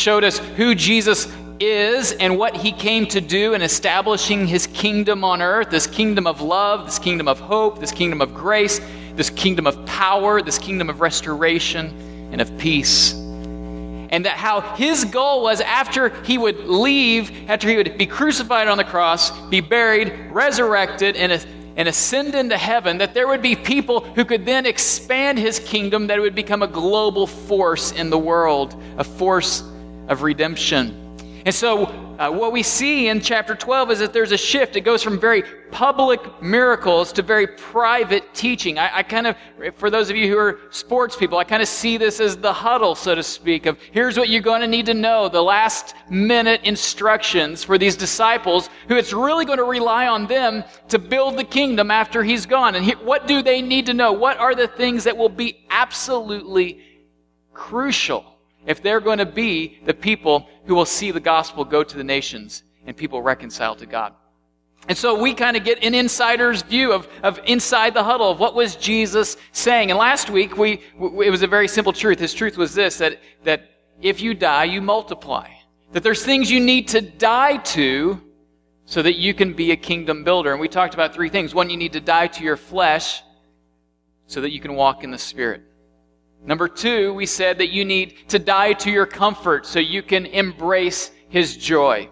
showed us who Jesus is and what he came to do in establishing his kingdom on earth, this kingdom of love, this kingdom of hope, this kingdom of grace, this kingdom of power, this kingdom of restoration and of peace. And that how his goal was after he would leave, after he would be crucified on the cross, be buried, resurrected, and ascend into heaven, that there would be people who could then expand his kingdom, that it would become a global force in the world, a force of redemption. And so what we see in chapter 12 is that there's a shift. It goes from very public miracles to very private teaching. I kind of, for those of you who are sports people, I kind of see this as the huddle, so to speak, of here's what you're going to need to know, the last minute instructions for these disciples who it's really going to rely on them to build the kingdom after he's gone. And what do they need to know? What are the things that will be absolutely crucial if they're going to be the people who will see the gospel go to the nations and people reconcile to God? And so we kind of get an insider's view of inside the huddle of what was Jesus saying. And last week, it was a very simple truth. His truth was this, that if you die, you multiply. That there's things you need to die to so that you can be a kingdom builder. And we talked about three things. One, you need to die to your flesh so that you can walk in the Spirit. Number two, we said that you need to die to your comfort so you can embrace his joy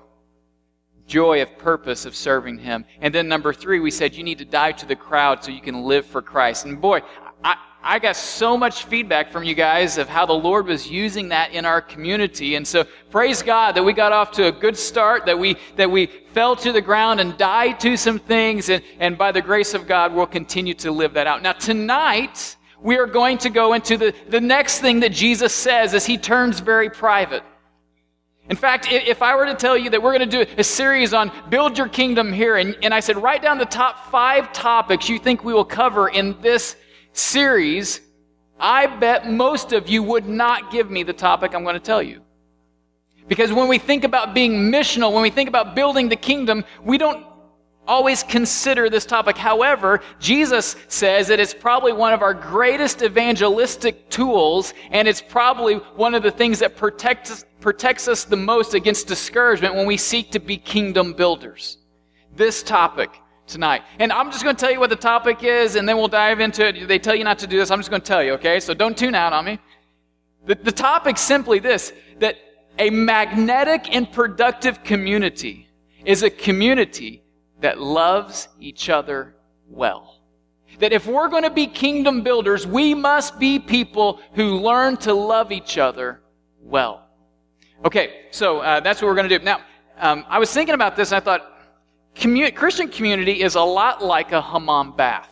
of purpose of serving him. And then number three, we said you need to die to the crowd so you can live for Christ. And boy, I got so much feedback from you guys of how the Lord was using that in our community. And so praise God that we got off to a good start, that we fell to the ground and died to some things, and by the grace of God, we'll continue to live that out. Now tonight, we are going to go into the next thing that Jesus says as he turns very private. In fact, if I were to tell you that we're going to do a series on build your kingdom here, and I said write down the top 5 topics you think we will cover in this series, I bet most of you would not give me the topic I'm going to tell you. Because when we think about being missional, when we think about building the kingdom, we don't always consider this topic. However, Jesus says that it's probably one of our greatest evangelistic tools, and it's probably one of the things that protects us the most against discouragement when we seek to be kingdom builders. This topic tonight. And I'm just going to tell you what the topic is, and then we'll dive into it. They tell you not to do this. I'm just going to tell you, okay? So don't tune out on me. The topic's simply this, that a magnetic and productive community is a community that loves each other well. That if we're going to be kingdom builders, we must be people who learn to love each other well. Okay, so that's what we're going to do. Now, I was thinking about this, and I thought, Christian community is a lot like a hammam bath.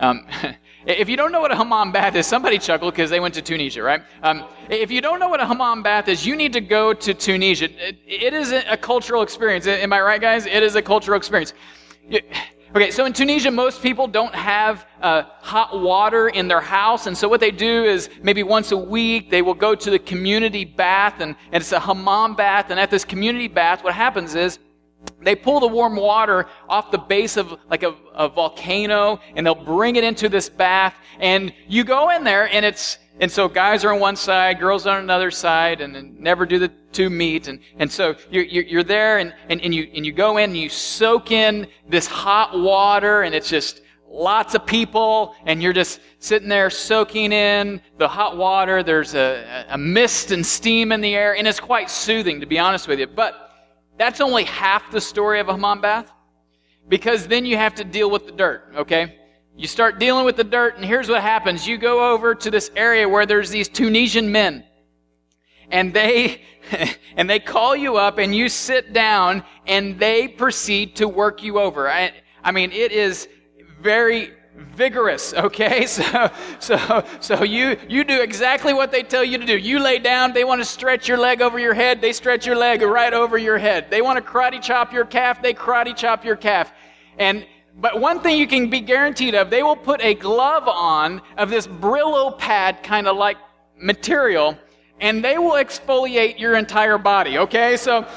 If you don't know what a hammam bath is, somebody chuckled because they went to Tunisia, right? If you don't know what a hammam bath is, you need to go to Tunisia. It is a cultural experience. Am I right, guys? It is a cultural experience. Okay, so in Tunisia, most people don't have hot water in their house, and so what they do is maybe once a week, they will go to the community bath, and it's a hammam bath, and at this community bath, what happens is they pull the warm water off the base of like a volcano, and they'll bring it into this bath, and you go in there, and so guys are on one side, girls on another side, and never do the two meet, and so you're there, and you go in, and you soak in this hot water, and it's just lots of people, and you're just sitting there soaking in the hot water. There's a mist and steam in the air, and it's quite soothing, to be honest with you. But that's only half the story of a hammam bath, because then you have to deal with the dirt, okay? You start dealing with the dirt, and here's what happens. You go over to this area where there's these Tunisian men, and they call you up, and you sit down, and they proceed to work you over. I mean, it is very vigorous, okay? So you do exactly what they tell you to do. You lay down, they want to stretch your leg over your head, they stretch your leg right over your head. They want to karate chop your calf, they karate chop your calf. But one thing you can be guaranteed of, they will put a glove on of this Brillo pad kind of like material, and they will exfoliate your entire body, okay? So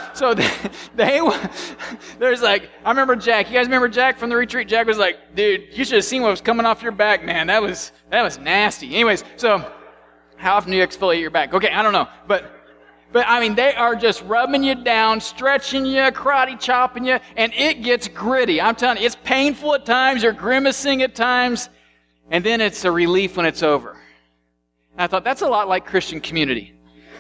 there's like, I remember Jack. You guys remember Jack from the retreat? Jack was like, dude, you should have seen what was coming off your back, man. That was nasty. Anyways, so how often do you exfoliate your back? Okay, I don't know. But But I mean, they are just rubbing you down, stretching you, karate chopping you, and it gets gritty. I'm telling you, it's painful at times, you're grimacing at times, and then it's a relief when it's over. And I thought, that's a lot like Christian community.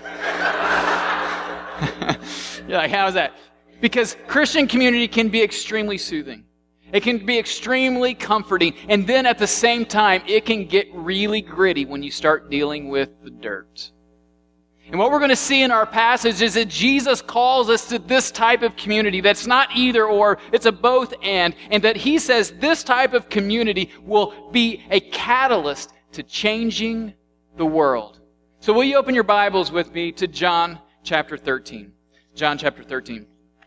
You're like, how's that? Because Christian community can be extremely soothing. It can be extremely comforting. And then at the same time, it can get really gritty when you start dealing with the dirt. And what we're going to see in our passage is that Jesus calls us to this type of community that's not either or, it's a both and that he says this type of community will be a catalyst to changing the world. So will you open your Bibles with me to John chapter 13. John chapter 13.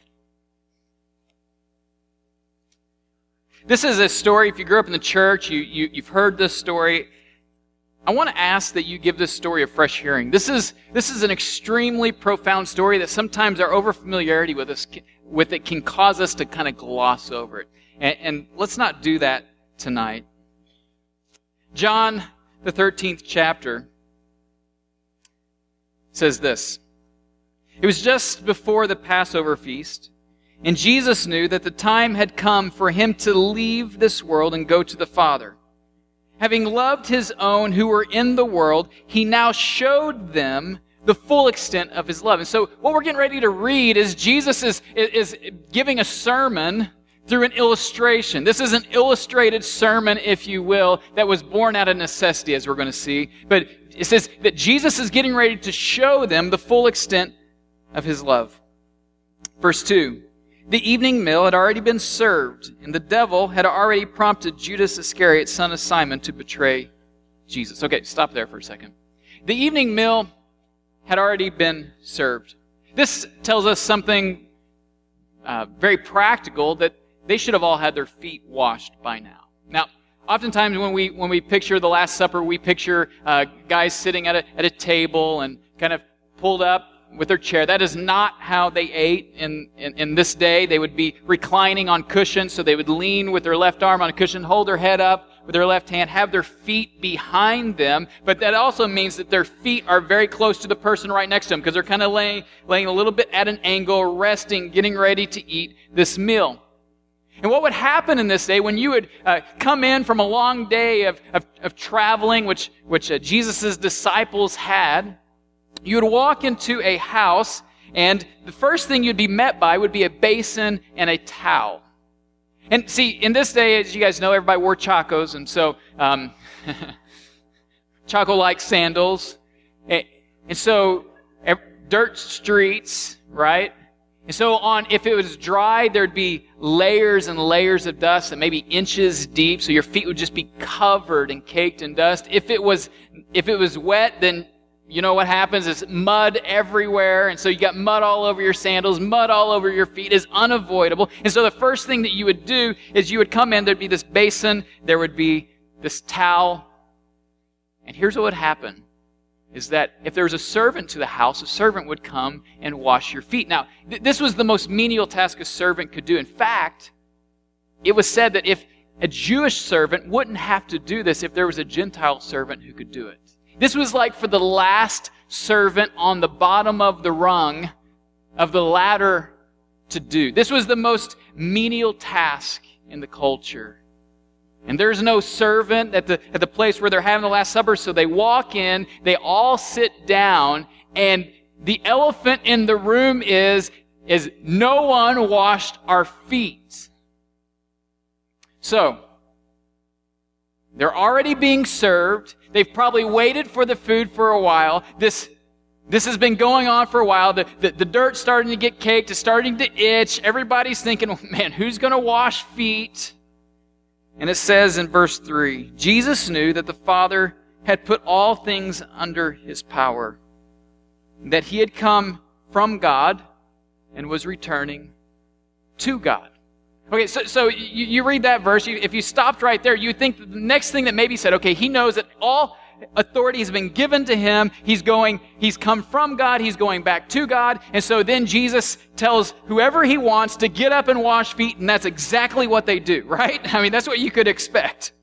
This is a story, if you grew up in the church, you've heard this story. I want to ask that you give this story a fresh hearing. This is an extremely profound story that sometimes our overfamiliarity with it can cause us to kind of gloss over it. And let's not do that tonight. John, the 13th chapter, says this. It was just before the Passover feast, and Jesus knew that the time had come for him to leave this world and go to the Father. Having loved his own who were in the world, he now showed them the full extent of his love. And so what we're getting ready to read is Jesus is giving a sermon through an illustration. This is an illustrated sermon, if you will, that was born out of necessity, as we're going to see. But it says that Jesus is getting ready to show them the full extent of his love. Verse 2. The evening meal had already been served, and the devil had already prompted Judas Iscariot, son of Simon, to betray Jesus. Okay, stop there for a second. The evening meal had already been served. This tells us something very practical, that they should have all had their feet washed by now. Now, oftentimes when we picture the Last Supper, we picture guys sitting at a table and kind of pulled up with their chair. That is not how they ate in this day. They would be reclining on cushions, so they would lean with their left arm on a cushion, hold their head up with their left hand, have their feet behind them. But that also means that their feet are very close to the person right next to them, because they're kind of laying a little bit at an angle, resting, getting ready to eat this meal. And what would happen in this day when you would come in from a long day of traveling, which Jesus' disciples had, you would walk into a house, and the first thing you'd be met by would be a basin and a towel. And see, in this day, as you guys know, everybody wore chacos, and so Chaco-like sandals. And so dirt streets, right? And so if it was dry, there'd be layers and layers of dust, and maybe inches deep, so your feet would just be covered and caked in dust. If it was wet, then you know what happens is mud everywhere, and so you got mud all over your sandals, mud all over your feet is unavoidable. And so the first thing that you would do is you would come in, there'd be this basin, there would be this towel, and here's what would happen, is that if there was a servant to the house, a servant would come and wash your feet. Now, this was the most menial task a servant could do. In fact, it was said that if a Jewish servant wouldn't have to do this if there was a Gentile servant who could do it. This was like for the last servant on the bottom of the rung of the ladder to do. This was the most menial task in the culture. And there's no servant at the place where they're having the Last Supper, so they walk in, they all sit down, and the elephant in the room is no one washed our feet. So, they're already being served. They've probably waited for the food for a while. This has been going on for a while. The dirt's starting to get caked. It's starting to itch. Everybody's thinking, man, who's going to wash feet? And it says in verse 3, Jesus knew that the Father had put all things under his power, that he had come from God and was returning to God. Okay, so you read that verse. If you stopped right there, you would think the next thing that maybe said, okay, he knows that all authority has been given to him. He's come from God. He's going back to God. And so then Jesus tells whoever he wants to get up and wash feet, and that's exactly what they do, right? I mean, that's what you could expect.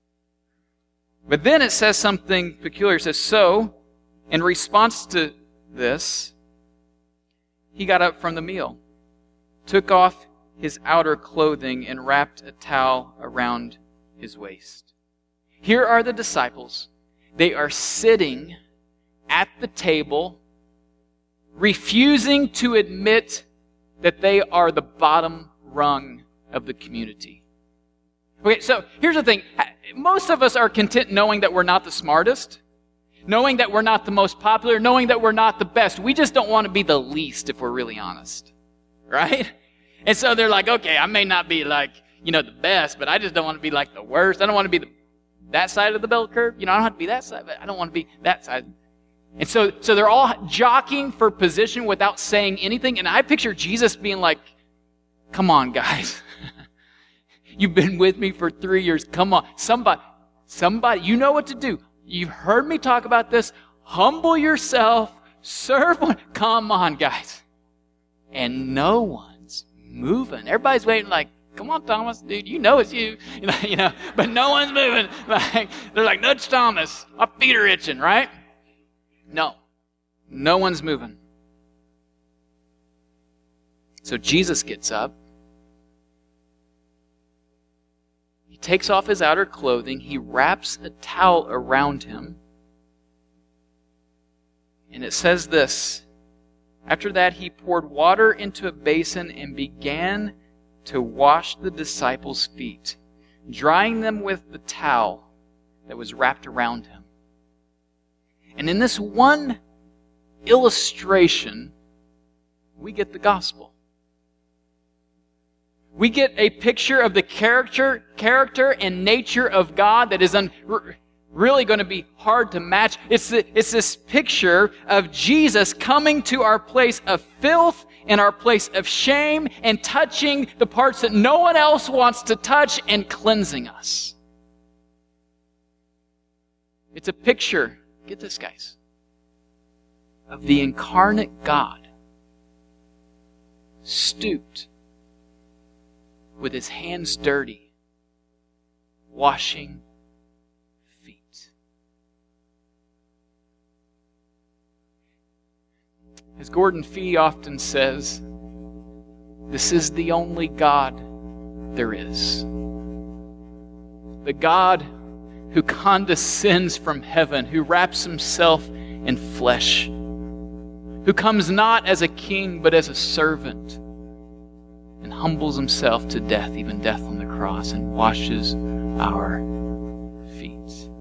But then it says something peculiar. It says, so, in response to this, he got up from the meal, took off his outer clothing, and wrapped a towel around his waist. Here are the disciples. They are sitting at the table, refusing to admit that they are the bottom rung of the community. Okay, so here's the thing. Most of us are content knowing that we're not the smartest, knowing that we're not the most popular, knowing that we're not the best. We just don't want to be the least, if we're really honest. Right? And so they're like, okay, I may not be like, the best, but I just don't want to be like the worst. I don't want to be that side of the bell curve. I don't have to be that side, but I don't want to be that side. And so they're all jockeying for position without saying anything. And I picture Jesus being like, come on, guys. You've been with me for 3 years. Come on. Somebody, you know what to do. You've heard me talk about this. Humble yourself. Serve one. Come on, guys. And no one's moving. Everybody's waiting like, come on, Thomas, dude, you know it's you. But no one's moving. They're like, nudge Thomas. My feet are itching, right? No one's moving. So Jesus gets up. He takes off his outer clothing. He wraps a towel around him. And it says this. After that, he poured water into a basin and began to wash the disciples' feet, drying them with the towel that was wrapped around him. And in this one illustration, we get the gospel. We get a picture of the character and nature of God that is really going to be hard to match. It's this picture of Jesus coming to our place of filth and our place of shame and touching the parts that no one else wants to touch and cleansing us. It's a picture, get this, guys, of the incarnate God stooped with his hands dirty, washing feet. As Gordon Fee often says, this is the only God there is. The God who condescends from heaven, who wraps himself in flesh, who comes not as a king but as a servant, and humbles himself to death, even death on the cross, and washes our feet.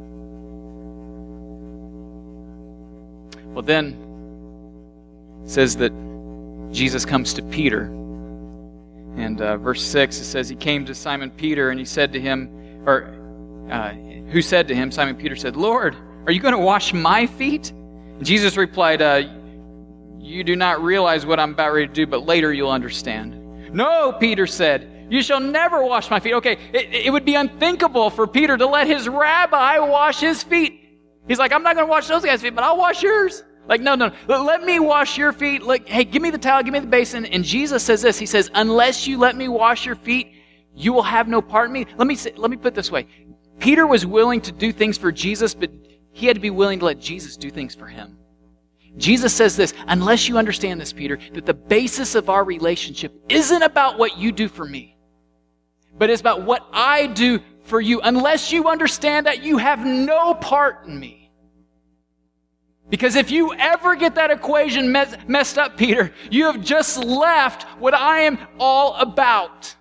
Well, then it says that Jesus comes to Peter. And verse 6, it says, he came to Simon Peter, and he said to him, who said to him, Simon Peter said, Lord, are you going to wash my feet? And Jesus replied, you do not realize what I'm about ready to do, but later you'll understand. No, Peter said, you shall never wash my feet. Okay, it would be unthinkable for Peter to let his rabbi wash his feet. He's like, I'm not going to wash those guys' feet, but I'll wash yours. Like, no, let me wash your feet. Like, hey, give me the towel, give me the basin. And Jesus says this. He says, unless you let me wash your feet, you will have no part in me. Let me put it this way. Peter was willing to do things for Jesus, but he had to be willing to let Jesus do things for him. Jesus says this, unless you understand this, Peter, that the basis of our relationship isn't about what you do for me, but it's about what I do for you. Unless you understand that, you have no part in me. Because if you ever get that equation messed up, Peter, you have just left what I am all about.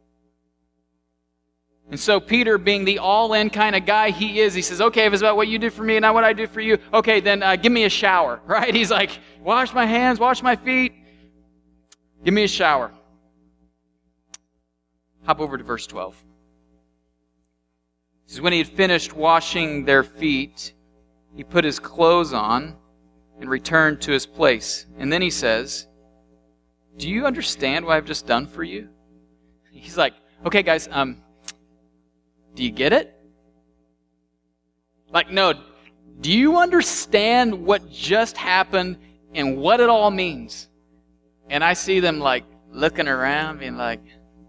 And so Peter, being the all-in kind of guy he is, he says, okay, if it's about what you do for me and not what I do for you, okay, then give me a shower, right? He's like, wash my hands, wash my feet, give me a shower. Hop over to verse 12. It says, when he had finished washing their feet, he put his clothes on and returned to his place. And then he says, do you understand what I've just done for you? He's like, okay, guys, do you get it? Like, no, do you understand what just happened and what it all means? And I see them like looking around being like,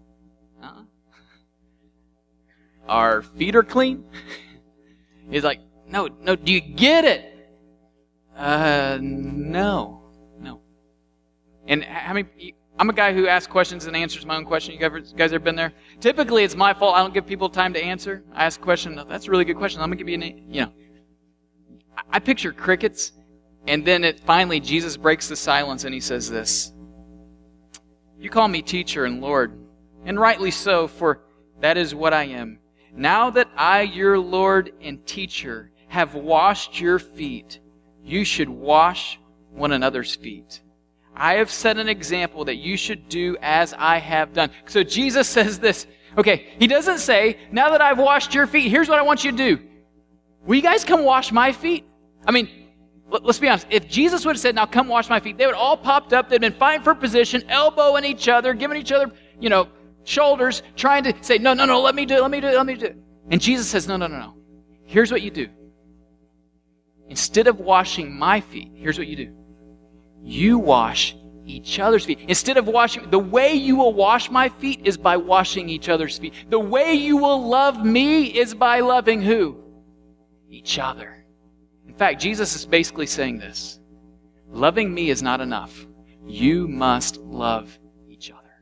our feet are clean? He's like, no, do you get it? No. And how many? I'm a guy who asks questions and answers my own question. You guys ever been there? Typically, it's my fault. I don't give people time to answer. I ask a question. That's a really good question. I'm going to give you I picture crickets, and then finally Jesus breaks the silence and he says this. You call me teacher and Lord, and rightly so, for that is what I am. Now that I, your Lord and teacher, have washed your feet, you should wash one another's feet. I have set an example that you should do as I have done. So Jesus says this. Okay, he doesn't say, now that I've washed your feet, here's what I want you to do. Will you guys come wash my feet? I mean, let's be honest. If Jesus would have said, now come wash my feet, they would all popped up. They'd been fighting for position, elbowing each other, giving each other, shoulders, trying to say, no, let me do it. And Jesus says, no. Here's what you do. Instead of washing my feet, here's what you do. You wash each other's feet. Instead of washing, the way you will wash my feet is by washing each other's feet. The way you will love me is by loving who? Each other. In fact, Jesus is basically saying this. Loving me is not enough. You must love each other.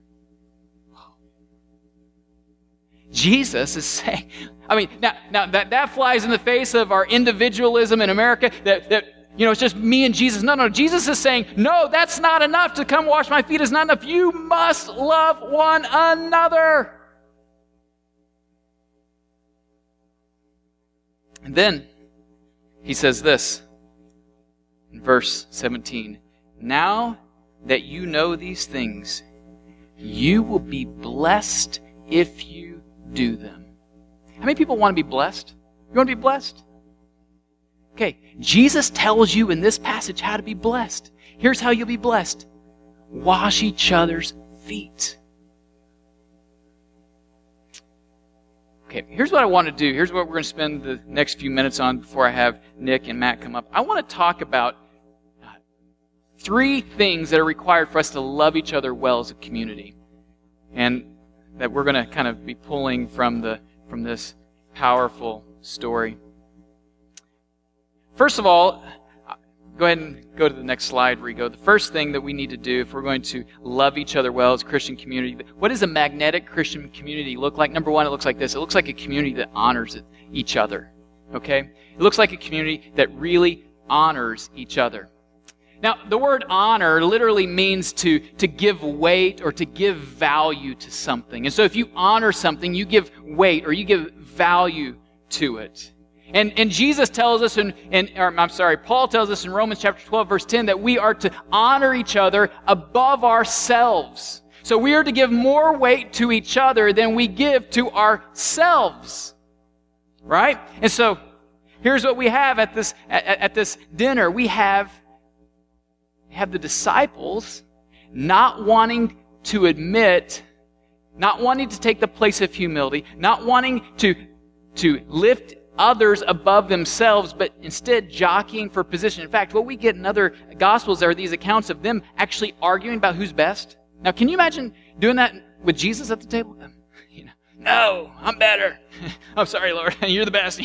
Jesus is saying, now that flies in the face of our individualism in America, that it's just me and Jesus. No. Jesus is saying, no, that's not enough. To come wash my feet is not enough. You must love one another. And then he says this in verse 17. Now that you know these things, you will be blessed if you do them. How many people want to be blessed? You want to be blessed? Okay, Jesus tells you in this passage how to be blessed. Here's how you'll be blessed. Wash each other's feet. Okay, here's what I want to do. Here's what we're going to spend the next few minutes on before I have Nick and Matt come up. I want to talk about 3 things that are required for us to love each other well as a community. And that we're going to kind of be pulling from this powerful story. First of all, go ahead and go to the next slide, Rigo. The first thing that we need to do if we're going to love each other well as a Christian community, what does a magnetic Christian community look like? Number one, it looks like this. It looks like a community that honors each other. Okay? It looks like a community that really honors each other. Now, the word honor literally means to give weight or to give value to something. And so if you honor something, you give weight or you give value to it. And Jesus tells us, Paul tells us in Romans chapter 12, verse 10, that we are to honor each other above ourselves. So we are to give more weight to each other than we give to ourselves. Right? And so here's what we have at this dinner. We have the disciples not wanting to admit, not wanting to take the place of humility, not wanting to lift others above themselves, but instead jockeying for position. In fact, what we get in other Gospels are these accounts of them actually arguing about who's best. Now, can you imagine doing that with Jesus at the table? No, I'm better. I'm sorry, Lord, you're the best,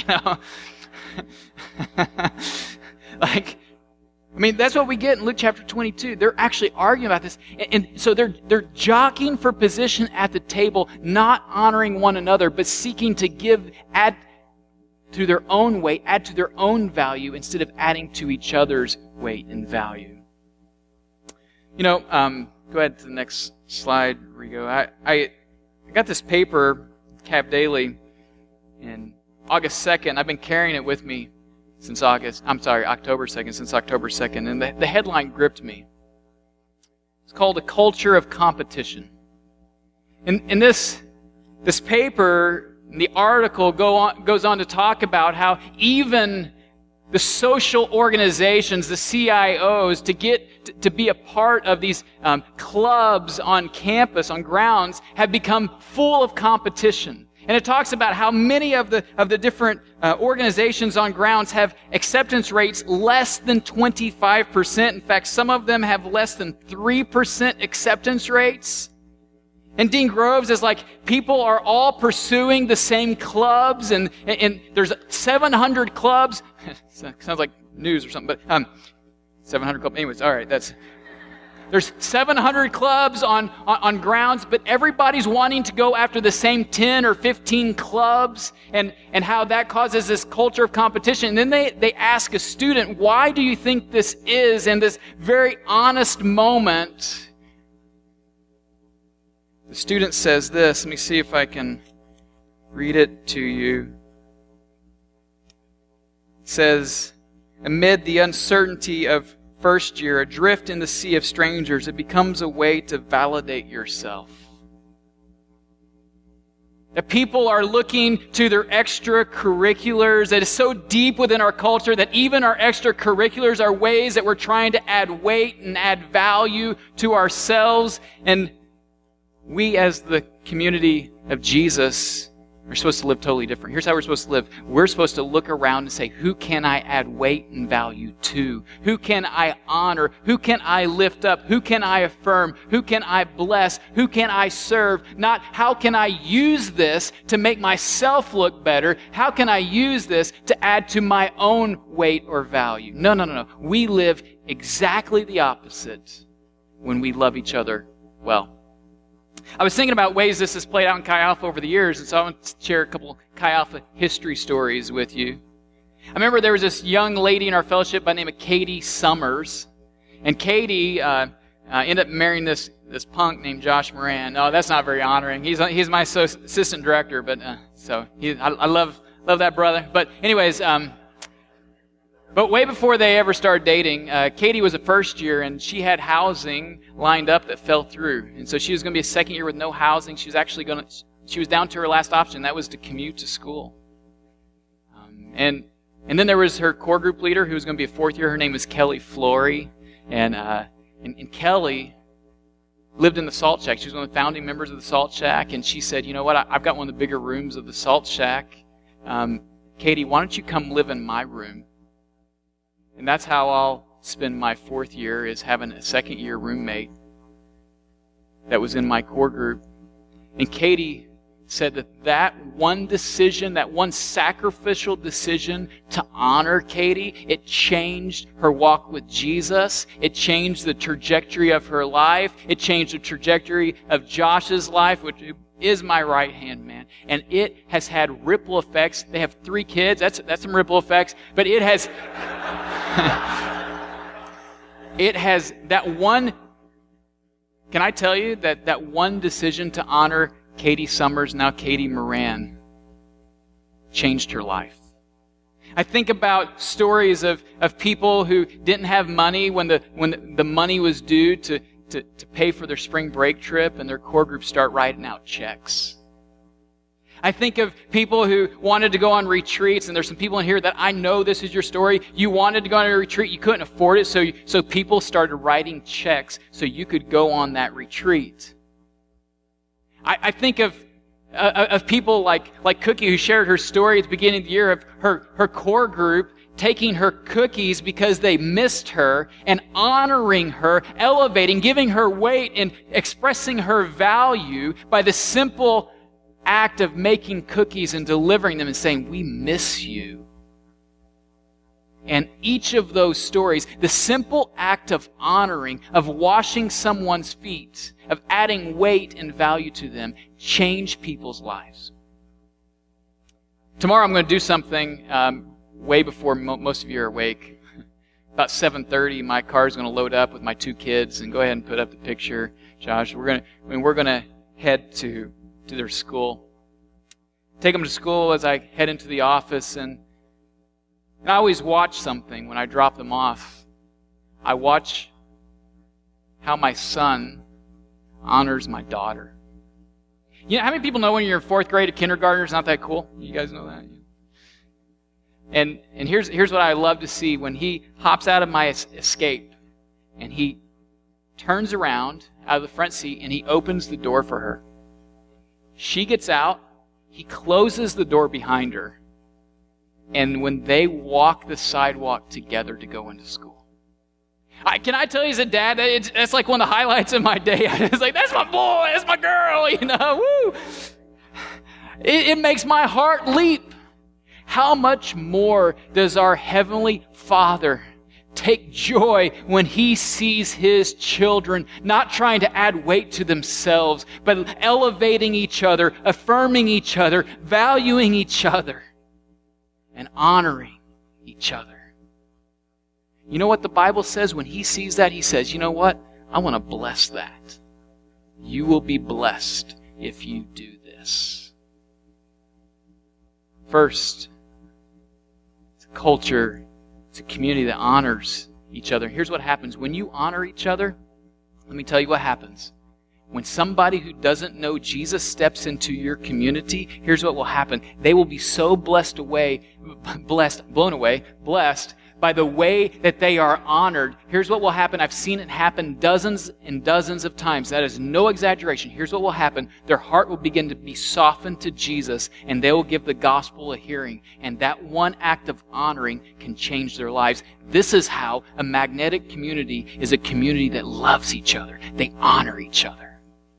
that's what we get in Luke chapter 22. They're actually arguing about this. And so they're jockeying for position at the table, not honoring one another, but seeking to add to their own weight, add to their own value, instead of adding to each other's weight and value. Go ahead to the next slide, Rigo. I got this paper, Cap Daily, in August 2nd. I've been carrying it with me since October 2nd, and the headline gripped me. It's called A Culture of Competition. And this paper, the article goes on to talk about how even the social organizations, the CIOs, to get to be a part of these clubs on campus, on grounds, have become full of competition. And it talks about how many of the different organizations on grounds have acceptance rates less than 25%. In fact, some of them have less than 3% acceptance rates. And Dean Groves is like, people are all pursuing the same clubs, and there's 700 clubs. Sounds like news or something, but 700 clubs. Anyways, all right, there's 700 clubs on grounds, but everybody's wanting to go after the same 10 or 15 clubs, and how that causes this culture of competition. And then they ask a student, why do you think this is? And this very honest moment, the student says this. Let me see if I can read it to you. It says, amid the uncertainty of first year, adrift in the sea of strangers, it becomes a way to validate yourself. That people are looking to their extracurriculars, that is so deep within our culture that even our extracurriculars are ways that we're trying to add weight and add value to ourselves. And we as the community of Jesus are supposed to live totally different. Here's how we're supposed to live. We're supposed to look around and say, who can I add weight and value to? Who can I honor? Who can I lift up? Who can I affirm? Who can I bless? Who can I serve? Not how can I use this to make myself look better? How can I use this to add to my own weight or value? No. We live exactly the opposite when we love each other well. I was thinking about ways this has played out in Chi Alpha over the years, and so I want to share a couple Chi Alpha history stories with you. I remember there was this young lady in our fellowship by the name of Katie Summers, and Katie ended up marrying this punk named Josh Moran. No, that's not very honoring. He's my assistant director, but I love that brother. But anyways, but way before they ever started dating, Katie was a first year, and she had housing lined up that fell through. And so she was going to be a second year with no housing. She was down to her last option. That was to commute to school. And then there was her core group leader who was going to be a fourth year. Her name was Kelly Flory. And Kelly lived in the Salt Shack. She was one of the founding members of the Salt Shack. And she said, you know what, I've got one of the bigger rooms of the Salt Shack. Katie, why don't you come live in my room? And that's how I'll spend my fourth year, is having a second year roommate that was in my core group. And Katie said that one decision, that one sacrificial decision to honor Katie, it changed her walk with Jesus. It changed the trajectory of her life. It changed the trajectory of Josh's life, which is my right-hand man. And it has had ripple effects. They have 3 kids. That's some ripple effects. But it has... it has that one. Can I tell you that one decision to honor Katie Summers, now Katie Moran, changed her life? I think about stories of people who didn't have money when the money was due to pay for their spring break trip, and their core groups start writing out checks. I think of people who wanted to go on retreats, and there's some people in here that I know this is your story. You wanted to go on a retreat, you couldn't afford it, so people started writing checks so you could go on that retreat. I think of people like Cookie, who shared her story at the beginning of the year of her core group taking her cookies because they missed her, and honoring her, elevating, giving her weight, and expressing her value by the simple act of making cookies and delivering them and saying, we miss you. And each of those stories, the simple act of honoring, of washing someone's feet, of adding weight and value to them, change people's lives. Tomorrow I'm going to do something way before most of you are awake. About 7:30, my car is going to load up with my 2 kids, and go ahead and put up the picture, Josh. We're going to head to their school. Take them to school as I head into the office, and I always watch something when I drop them off. I watch how my son honors my daughter. You know, how many people know when you're in 4th grade, a kindergartner is not that cool? You guys know that? And here's what I love to see. When he hops out of my Escape, and he turns around out of the front seat, and he opens the door for her. She gets out, he closes the door behind her, and when they walk the sidewalk together to go into school. Can I tell you as a dad, that's like one of the highlights of my day. It's like, that's my boy, that's my girl, woo! It makes my heart leap. How much more does our Heavenly Father take joy when he sees his children not trying to add weight to themselves, but elevating each other, affirming each other, valuing each other, and honoring each other. You know what the Bible says when he sees that? He says, you know what? I want to bless that. You will be blessed if you do this. First, it's a culture, it's a community that honors each other. Here's what happens. When you honor each other, let me tell you what happens. When somebody who doesn't know Jesus steps into your community, here's what will happen. They will be so blessed by the way that they are honored. Here's what will happen. I've seen it happen dozens and dozens of times. That is no exaggeration. Here's what will happen. Their heart will begin to be softened to Jesus, and they will give the gospel a hearing. And that one act of honoring can change their lives. This is how a magnetic community is a community that loves each other. They honor each other.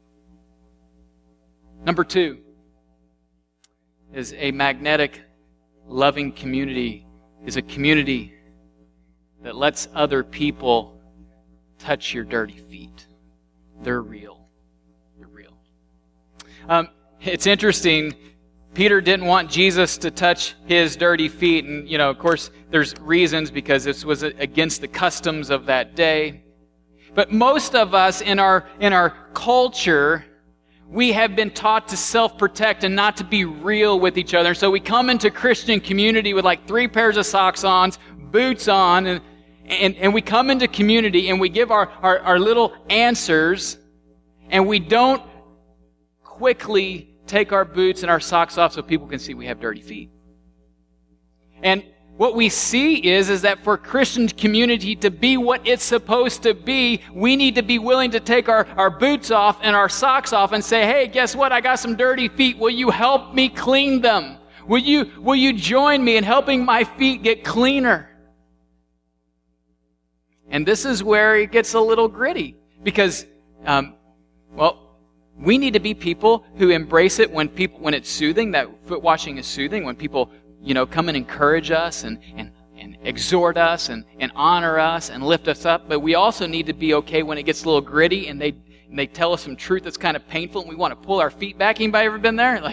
Number 2 is a magnetic, loving community is a community that lets other people touch your dirty feet. They're real. They're real. It's interesting. Peter didn't want Jesus to touch his dirty feet. And, of course, there's reasons because this was against the customs of that day. But most of us in our culture, we have been taught to self-protect and not to be real with each other. So we come into Christian community with like 3 pairs of socks on, boots on, and we come into community and we give our little answers, and we don't quickly take our boots and our socks off so people can see we have dirty feet. And what we see is that for Christian community to be what it's supposed to be, we need to be willing to take our boots off and our socks off and say, hey, guess what? I got some dirty feet. Will you help me clean them? Will you join me in helping my feet get cleaner? And this is where it gets a little gritty because, we need to be people who embrace it when it's soothing, that foot washing is soothing, when people come and encourage us and exhort us and honor us and lift us up. But we also need to be okay when it gets a little gritty and they tell us some truth that's kind of painful and we want to pull our feet back. Anybody ever been there?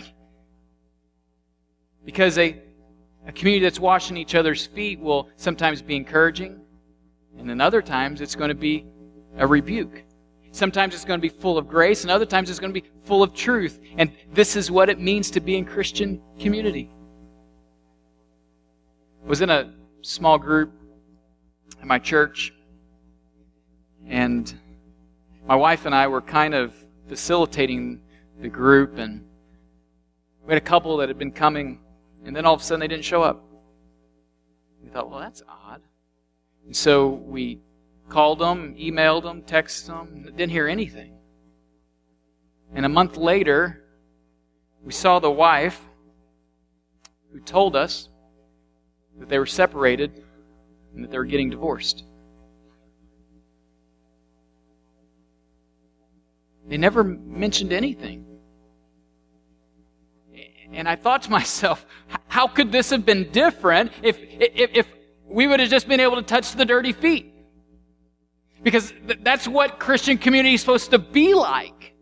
Because a community that's washing each other's feet will sometimes be encouraging, and then other times it's going to be a rebuke. Sometimes it's going to be full of grace, and other times it's going to be full of truth. And this is what it means to be in Christian community. I was in a small group at my church, and my wife and I were kind of facilitating the group, and we had a couple that had been coming, and then all of a sudden they didn't show up. We thought, well, that's odd. And so we called them, emailed them, texted them, didn't hear anything. And a month later, we saw the wife who told us that they were separated and that they were getting divorced. They never mentioned anything. And I thought to myself, how could this have been different if we would have just been able to touch the dirty feet? Because that's what Christian community is supposed to be like.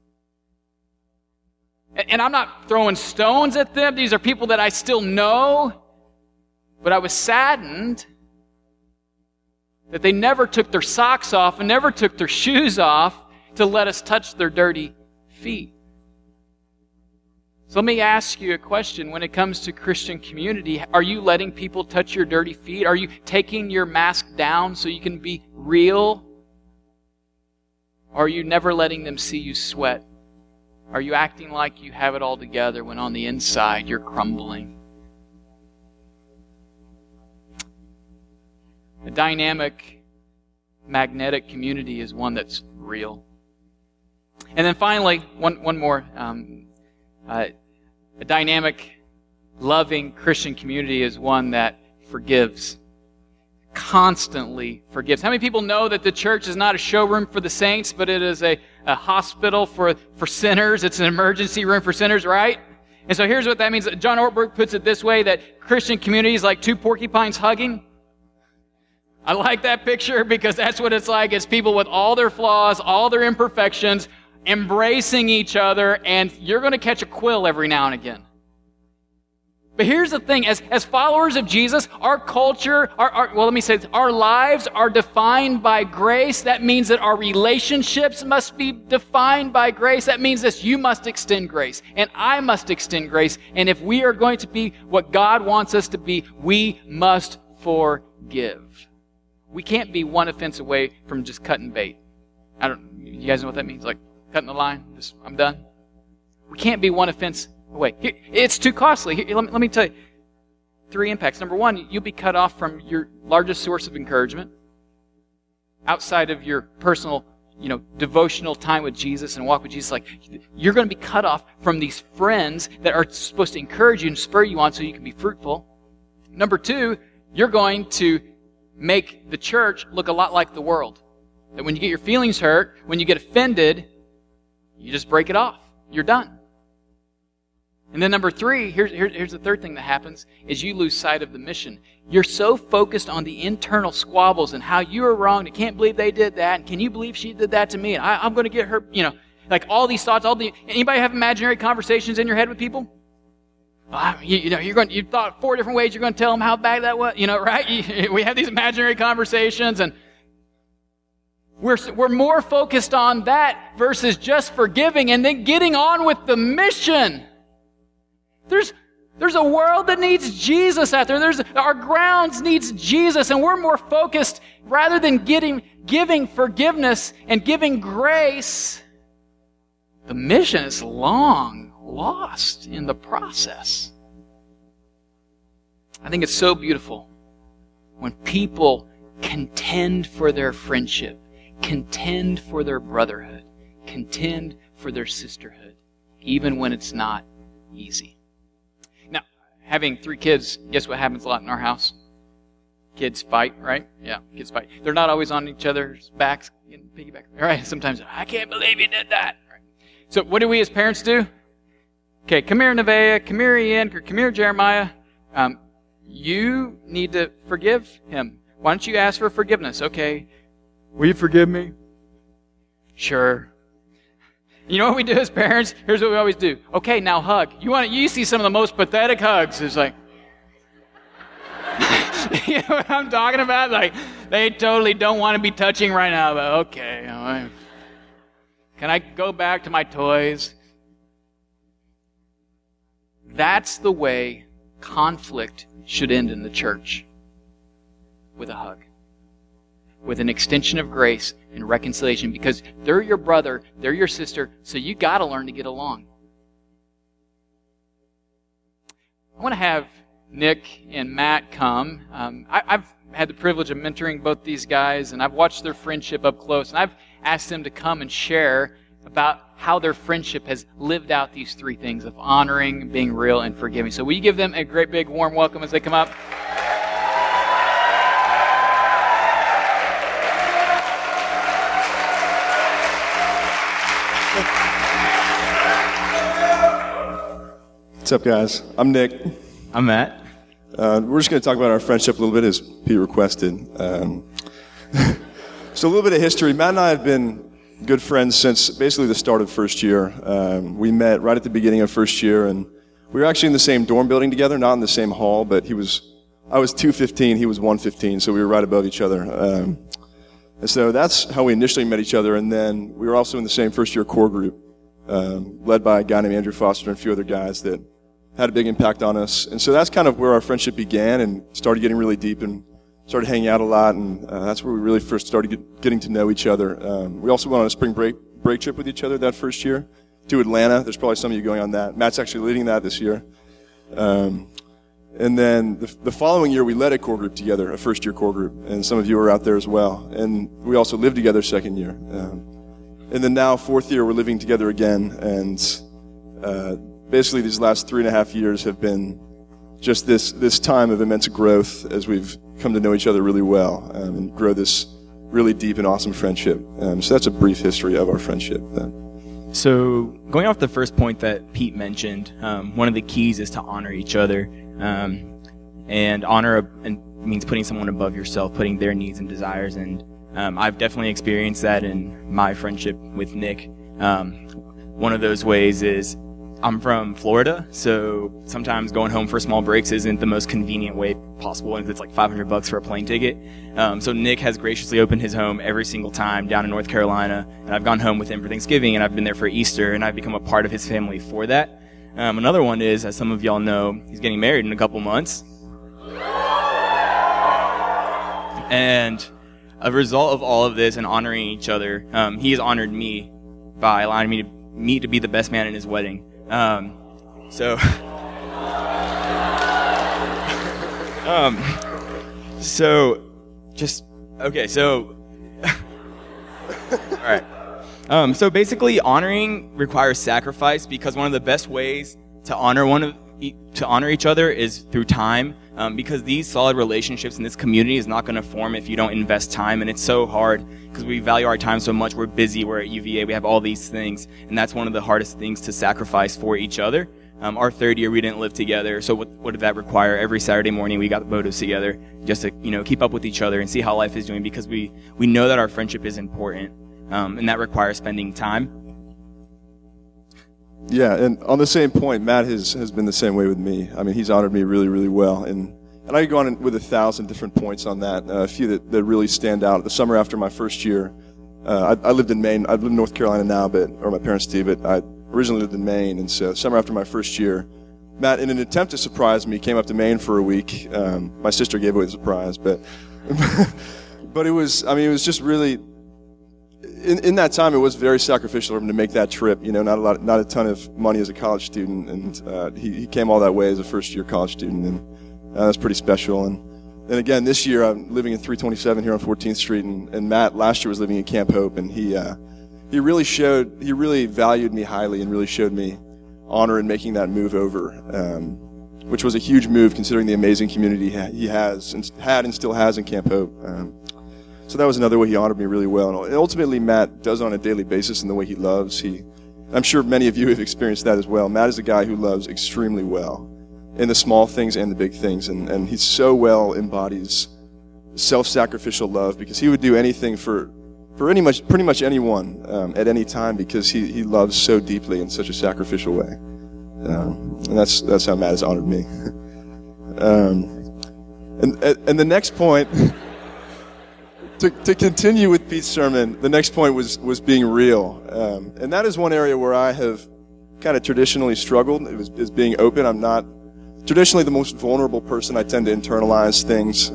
And I'm not throwing stones at them. These are people that I still know. But I was saddened that they never took their socks off and never took their shoes off to let us touch their dirty feet. So let me ask you a question. When it comes to Christian community, are you letting people touch your dirty feet? Are you taking your mask down so you can be real? Or are you never letting them see you sweat? Are you acting like you have it all together when on the inside you're crumbling? A dynamic, magnetic community is one that's real. And then finally, one more. A dynamic, loving Christian community is one that forgives. Constantly forgives. How many people know that the church is not a showroom for the saints, but it is a hospital for sinners? It's an emergency room for sinners, right? And so here's what that means. John Ortberg puts it this way, that Christian community is like 2 porcupines hugging. I like that picture because that's what it's like. It's people with all their flaws, all their imperfections, embracing each other, and you're going to catch a quill every now and again. But here's the thing, as followers of Jesus, our culture, our lives are defined by grace. That means that our relationships must be defined by grace. That means that you must extend grace, and I must extend grace. And if we are going to be what God wants us to be, we must forgive. We can't be one offense away from just cutting bait. You guys know what that means? Like cutting the line? I'm done. We can't be one offense away. It's too costly. Let me tell you. 3 impacts. Number 1, you'll be cut off from your largest source of encouragement. Outside of your personal, devotional time with Jesus and walk with Jesus, you're going to be cut off from these friends that are supposed to encourage you and spur you on so you can be fruitful. Number 2, you're going to make the church look a lot like the world. That when you get your feelings hurt, when you get offended, you just break it off. You're done. And then number 3, here's the third thing that happens, is you lose sight of the mission. You're so focused on the internal squabbles and how you are wrong, and can't believe they did that, and can you believe she did that to me, and I'm going to get her, all these thoughts, anybody have imaginary conversations in your head with people? You thought 4 different ways you're going to tell them how bad that was, right? We have these imaginary conversations, and we're more focused on that versus just forgiving and then getting on with the mission. There's a world that needs Jesus out there. Our grounds needs Jesus, and we're more focused, rather than giving forgiveness and giving grace, the mission is long lost in the process. I think it's so beautiful when people contend for their friendship, contend for their brotherhood, contend for their sisterhood, even when it's not easy. Now, having 3 kids, guess what happens a lot in our house? Kids fight, right? Yeah, kids fight. They're not always on each other's backs, getting piggyback. Right? Sometimes, I can't believe you did that. Right. So what do we as parents do? Okay, come here, Nevaeh. Come here, Ian. Or come here, Jeremiah. You need to forgive him. Why don't you ask for forgiveness? Okay. Will you forgive me? Sure. You know what we do as parents? Here's what we always do. Okay, now hug. You see some of the most pathetic hugs. It's like, you know what I'm talking about? Like, they totally don't want to be touching right now, but okay. Can I go back to my toys? That's the way conflict should end in the church. With a hug. With an extension of grace and reconciliation, because they're your brother, they're your sister, so you got to learn to get along. I want to have Nick and Matt come. I've had the privilege of mentoring both these guys, and I've watched their friendship up close, and I've asked them to come and share about how their friendship has lived out these 3 things of honoring, being real, and forgiving. So will you give them a great big warm welcome as they come up? What's up, guys? I'm Nick. I'm Matt. We're just going to talk about our friendship a little bit, as Pete requested. So a little bit of history. Matt and I have been good friends since basically the start of first year. We met right at the beginning of first year, and we were actually in the same dorm building together, not in the same hall, but I was 215, he was 115, so we were right above each other. And so that's how we initially met each other, and then we were also in the same first year core group, led by a guy named Andrew Foster and a few other guys that had a big impact on us. And so that's kind of where our friendship began and started getting really deep and started hanging out a lot, and that's where we really first started getting to know each other. We also went on a spring break trip with each other that first year to Atlanta. There's probably some of you going on that. Matt's actually leading that this year. And then the following year, we led a core group together, a first-year core group, and some of you were out there as well. And we also lived together second year. And then now, fourth year, we're living together again, and basically these last 3.5 years have been just this time of immense growth as we've come to know each other really well and grow this really deep and awesome friendship. So that's a brief history of our friendship. So going off the first point that Pete mentioned, one of the keys is to honor each other and honor and means putting someone above yourself, putting their needs and desires. And I've definitely experienced that in my friendship with Nick. One of those ways is I'm from Florida, so sometimes going home for small breaks isn't the most convenient way possible, and it's like $500 for a plane ticket. So Nick has graciously opened his home every single time down in North Carolina, and I've gone home with him for Thanksgiving, and I've been there for Easter, and I've become a part of his family for that. Another one is, as some of y'all know, he's getting married in a couple months. And a result of all of this and honoring each other, he has honored me by allowing me to be the best man in his wedding. So all right. So basically, honoring requires sacrifice, because one of the best ways to honor each other is through time. Because these solid relationships in this community is not going to form if you don't invest time, and it's so hard because we value our time so much. We're busy. We're at UVA. We have all these things, and that's one of the hardest things to sacrifice for each other. Our third year, we didn't live together, so what did that require? Every Saturday morning, we got the motives together just to keep up with each other and see how life is doing, because we know that our friendship is important, and that requires spending time. Yeah, and on the same point, Matt has been the same way with me. I mean, he's honored me really, really well, and I could go on with 1,000 different points on that. A few that really stand out. The summer after my first year, I lived in Maine. I live in North Carolina now, or my parents do, but I originally lived in Maine, and so summer after my first year, Matt, in an attempt to surprise me, came up to Maine for a week. My sister gave away the surprise, but it was just really. In that time, it was very sacrificial for him to make that trip. Not a ton of money as a college student, and he came all that way as a first-year college student, and that's pretty special. And again, this year I'm living in 327 here on 14th Street, and Matt last year was living in Camp Hope, and he really valued me highly, and really showed me honor in making that move over, which was a huge move considering the amazing community he has and had and still has in Camp Hope. So that was another way he honored me really well. And ultimately, Matt does it on a daily basis in the way he loves. I'm sure many of you have experienced that as well. Matt is a guy who loves extremely well in the small things and the big things. And he so well embodies self-sacrificial love, because he would do anything for pretty much anyone at any time, because he loves so deeply in such a sacrificial way. And that's how Matt has honored me. And the next point... To continue with Pete's sermon, the next point was being real. And that is one area where I have kind of traditionally struggled, is being open. I'm not traditionally the most vulnerable person. I tend to internalize things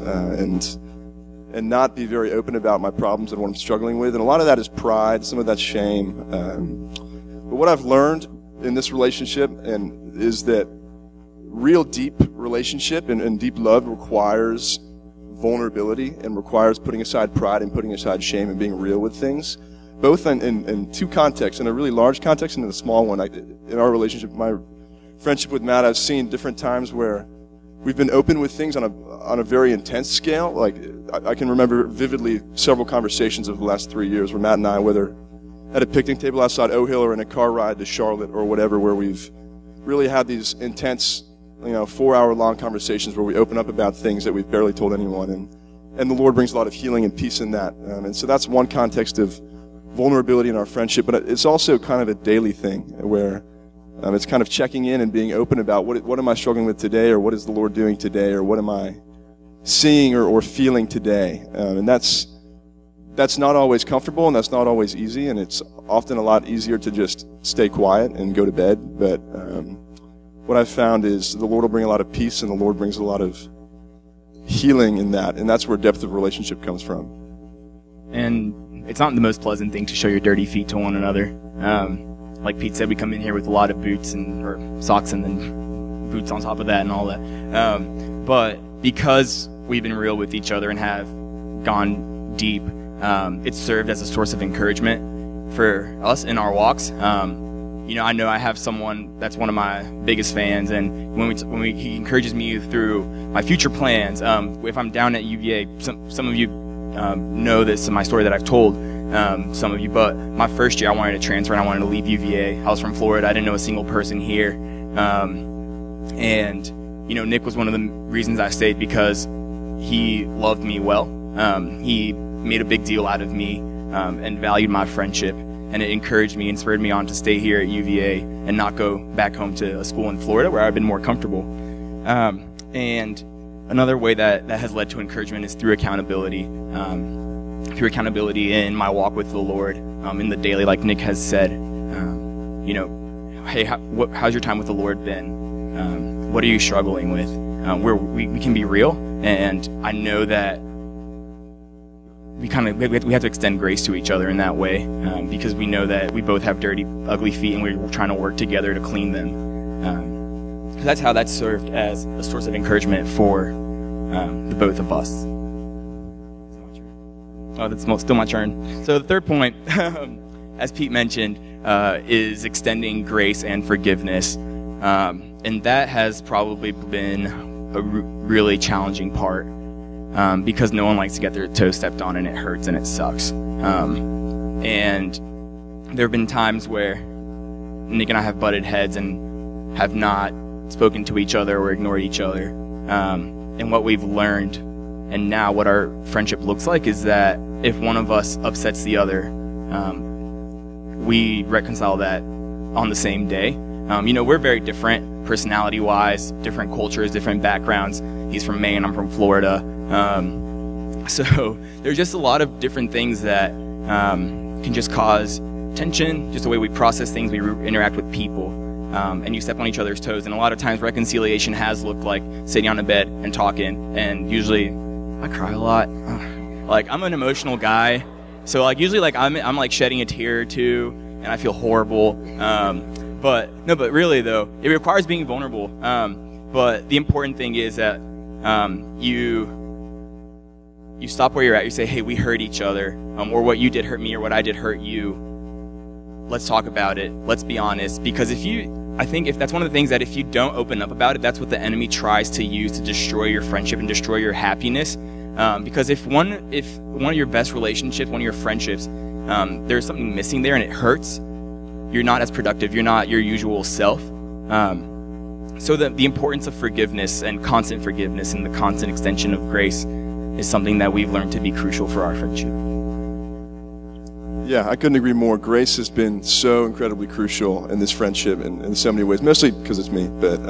and not be very open about my problems and what I'm struggling with. And a lot of that is pride, some of that's shame. But what I've learned in this relationship is that real deep relationship and deep love requires vulnerability, and requires putting aside pride and putting aside shame and being real with things, both in two contexts, in a really large context and in a small one. In our relationship, my friendship with Matt, I've seen different times where we've been open with things on a very intense scale. Like I can remember vividly several conversations of the last 3 years where Matt and I, whether at a picnic table outside O-Hill or in a car ride to Charlotte or whatever, where we've really had these intense 4-hour-long conversations where we open up about things that we've barely told anyone, and the Lord brings a lot of healing and peace in that. And so that's one context of vulnerability in our friendship, but it's also kind of a daily thing where it's kind of checking in and being open about what am I struggling with today, or what is the Lord doing today, or what am I seeing or feeling today. And that's not always comfortable, and that's not always easy, and it's often a lot easier to just stay quiet and go to bed, but what I've found is the Lord will bring a lot of peace, and the Lord brings a lot of healing in that, and that's where depth of relationship comes from. And it's not the most pleasant thing to show your dirty feet to one another. Like Pete said, we come in here with a lot of boots or socks and then boots on top of that and all that. But because we've been real with each other and have gone deep, it's served as a source of encouragement for us in our walks. I know I have someone that's one of my biggest fans, and when he encourages me through my future plans. If I'm down at UVA, some of you know this in my story that I've told, some of you, but my first year I wanted to transfer and I wanted to leave UVA. I was from Florida. I didn't know a single person here. And Nick was one of the reasons I stayed, because he loved me well. He made a big deal out of me and valued my friendship, and it encouraged me and spurred me on to stay here at UVA and not go back home to a school in Florida where I've been more comfortable. And another way that has led to encouragement is through accountability. Through accountability in my walk with the Lord, in the daily, like Nick has said, hey, how's your time with the Lord been? What are you struggling with? Where we can be real, and I know that we have to extend grace to each other in that way, because we know that we both have dirty, ugly feet, and we're trying to work together to clean them. That's how that's served as a source of encouragement for the both of us. Oh, that's still my turn. So the third point, as Pete mentioned, is extending grace and forgiveness. And that has probably been a really challenging part, because no one likes to get their toes stepped on, and it hurts and it sucks. And there have been times where Nick and I have butted heads and have not spoken to each other or ignored each other. And what we've learned, and now what our friendship looks like, is that if one of us upsets the other, we reconcile that on the same day. We're very different personality-wise, different cultures, different backgrounds. He's from Maine, I'm from Florida. So there's just a lot of different things that can just cause tension, just the way we process things, we interact with people. And you step on each other's toes. And a lot of times reconciliation has looked like sitting on a bed and talking. And usually I cry a lot. I'm an emotional guy. So usually I'm shedding a tear or two, and I feel horrible. But really though, it requires being vulnerable. But the important thing is that you stop where you're at. You say, hey, we hurt each other, or what you did hurt me, or what I did hurt you. Let's talk about it. Let's be honest. Because I think if that's one of the things that if you don't open up about it, that's what the enemy tries to use to destroy your friendship and destroy your happiness. Because if one of your best relationships, one of your friendships, there's something missing there and it hurts, you're not as productive. You're not your usual self. So the importance of forgiveness and constant forgiveness and the constant extension of grace is something that we've learned to be crucial for our friendship. Yeah, I couldn't agree more. Grace has been so incredibly crucial in this friendship in so many ways, mostly because it's me, but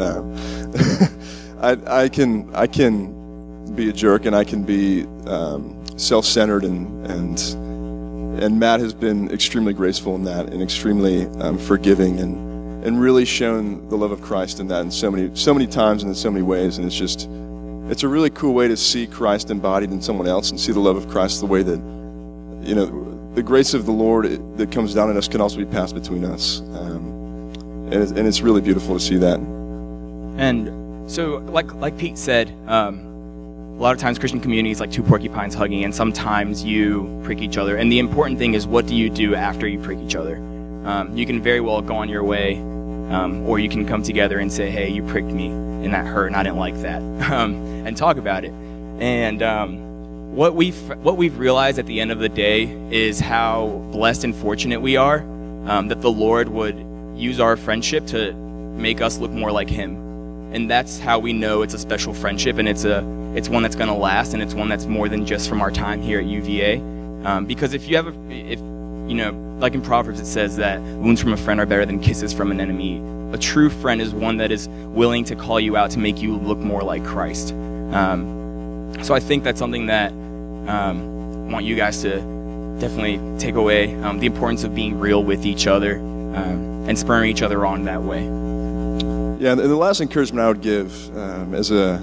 I can be a jerk, and I can be self-centered, and Matt has been extremely graceful in that, and extremely forgiving, and really shown the love of Christ in that in so many times and in so many ways. And it's a really cool way to see Christ embodied in someone else, and see the love of Christ the way that, the grace of the Lord that comes down on us can also be passed between us. And it's really beautiful to see that. And so, like Pete said, a lot of times Christian community is like two porcupines hugging, and sometimes you prick each other. And the important thing is, what do you do after you prick each other? You can very well go on your way, or you can come together and say, hey, you pricked me, and that hurt, and I didn't like that, and talk about it. And what we've realized at the end of the day is how blessed and fortunate we are, that the Lord would use our friendship to make us look more like Him. And that's how we know it's a special friendship, and it's one that's going to last, and it's one that's more than just from our time here at UVA. Because if like in Proverbs it says that wounds from a friend are better than kisses from an enemy. A true friend is one that is willing to call you out to make you look more like Christ. So I think that's something that I want you guys to definitely take away, the importance of being real with each other and spurring each other on that way. Yeah, and the last encouragement I would give as a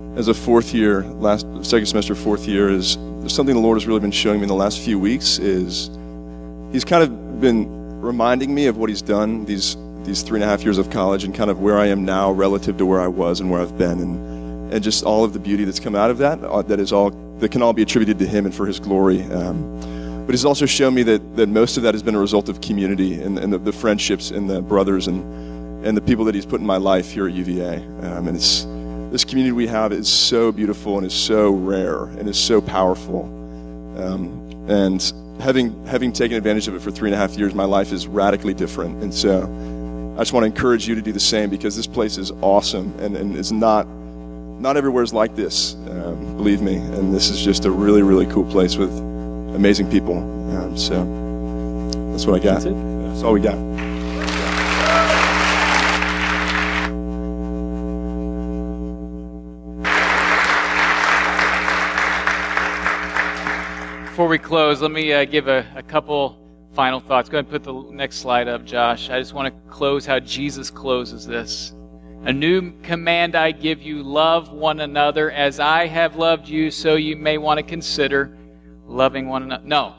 second semester fourth year is something the Lord has really been showing me in the last few weeks. Is He's kind of been reminding me of what He's done these 3.5 years of college, and kind of where I am now relative to where I was and where I've been, and just all of the beauty that's come out of that that can all be attributed to Him and for His glory. But He's also shown me that most of that has been a result of community and the friendships and the brothers and the people that He's put in my life here at UVA. And this community we have is so beautiful and is so rare and is so powerful. And having taken advantage of it for 3.5 years, my life is radically different. And so I just want to encourage you to do the same, because this place is awesome and is not not everywhere's like this, believe me. And this is just a really, really cool place with amazing people. So that's what I got. That's all we got. Before we close, let me give a couple final thoughts. Go ahead and put the next slide up, Josh. I just want to close how Jesus closes this. A new command I give you, love one another. As I have loved you, so you may want to consider loving one another. No.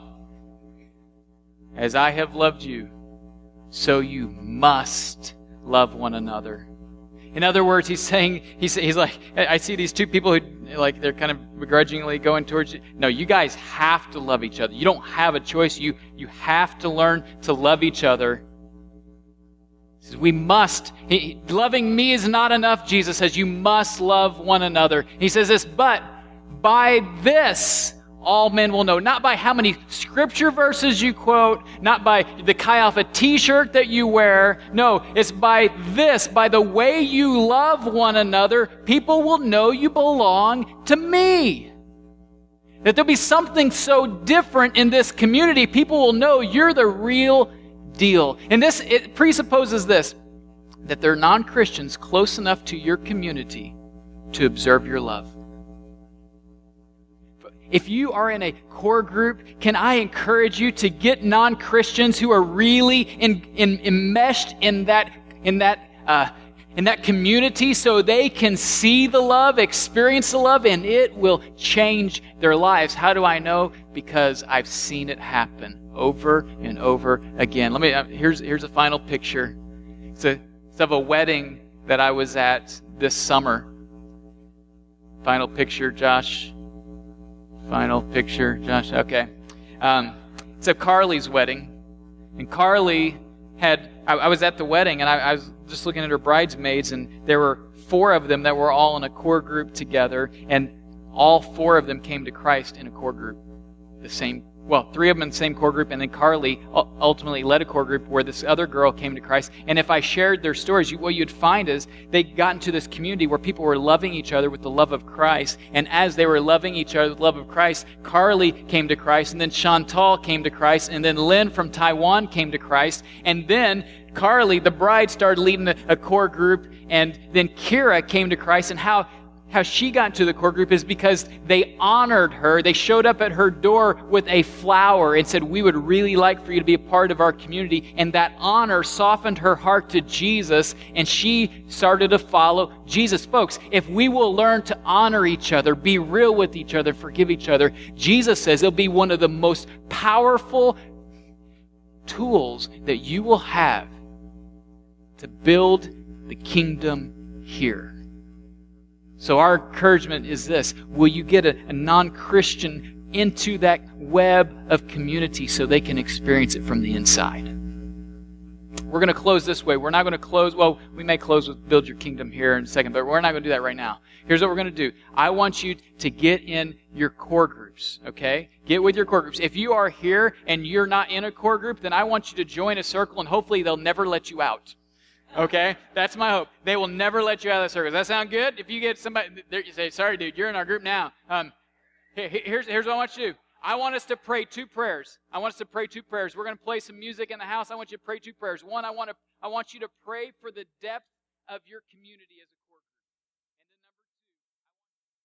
As I have loved you, so you must love one another. In other words, he's saying, he's like, I see these two people who, like, they're kind of begrudgingly going towards you. No, you guys have to love each other. You don't have a choice. You have to learn to love each other. He says, we must. Loving me is not enough, Jesus says. You must love one another. He says this, but by this all men will know. Not by how many scripture verses you quote, not by the Chi Alpha t-shirt that you wear. No, it's by this, by the way you love one another, people will know you belong to me. That there'll be something so different in this community. People will know you're the real deal. And this, it presupposes this, that there are non-Christians close enough to your community to observe your love. If you are in a core group, can I encourage you to get non-Christians who are really enmeshed in that community so they can see the love, experience the love, and it will change their lives. How do I know? Because I've seen it happen over and over again. Here's a final picture. It's of a wedding that I was at this summer. Final picture, Josh. Final picture, Josh. Okay. It's of Carly's wedding. And Carly I was at the wedding, and I was just looking at her bridesmaids, and there were 4 of them that were all in a core group together, and all 4 of them came to Christ in a core group. 3 of them in the same core group, and then Carly ultimately led a core group where this other girl came to Christ. And if I shared their stories, what you'd find is they got into this community where people were loving each other with the love of Christ. And as they were loving each other with the love of Christ, Carly came to Christ, and then Chantal came to Christ, and then Lynn from Taiwan came to Christ. And then Carly, the bride, started leading a core group, and then Kira came to Christ. And how she got into the core group is because they honored her. They showed up at her door with a flower and said, we would really like for you to be a part of our community. And that honor softened her heart to Jesus, and she started to follow Jesus. Folks, if we will learn to honor each other, be real with each other, forgive each other, Jesus says it'll be one of the most powerful tools that you will have to build the kingdom here. So our encouragement is this. Will you get a non-Christian into that web of community so they can experience it from the inside? We're going to close this way. We're not going to close, we may close with Build Your Kingdom here in a second, but we're not going to do that right now. Here's what we're going to do. I want you to get in your core groups, okay? Get with your core groups. If you are here and you're not in a core group, then I want you to join a circle, and hopefully they'll never let you out. Okay? That's my hope. They will never let you out of the circle. Does that sound good? If you get somebody, you say, sorry, dude, you're in our group now. Here's what I want you to do. I want us to pray 2 prayers. We're going to play some music in the house. I want you to pray 2 prayers. One, I want you to pray for the depth of your community as